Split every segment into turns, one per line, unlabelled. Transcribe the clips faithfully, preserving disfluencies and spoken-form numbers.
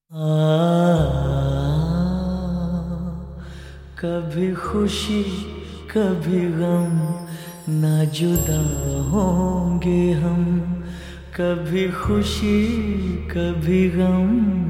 आ, कभी खुशी कभी गम, ना जुदा होंगे हम। कभी खुशी कभी गम।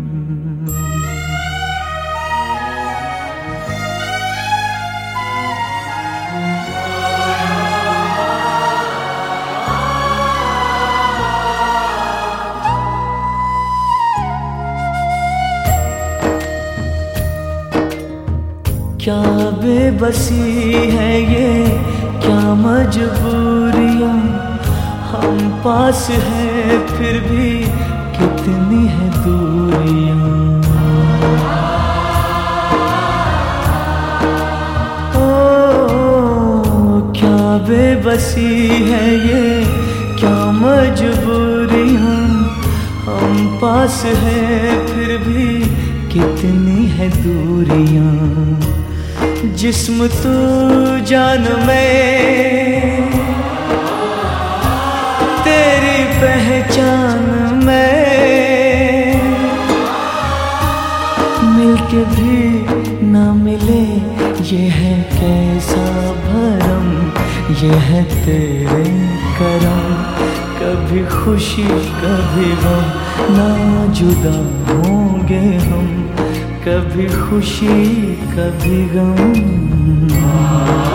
क्या बेबसी है ये, क्या मजबूरियां। हम पास हैं फिर भी कितनी है दूरियां। ओ क्या बेबसी है ये, क्या मजबूरियां। हम पास हैं फिर भी कितनी है दूरियां। जिस्म तू जान में, तेरी पहचान में। मिलके भी ना मिले ये है कैसा भरम, ये है तेरे करम। कभी खुशी कभी गम, ना जुदा होंगे हम। कभी खुशी कभी गम।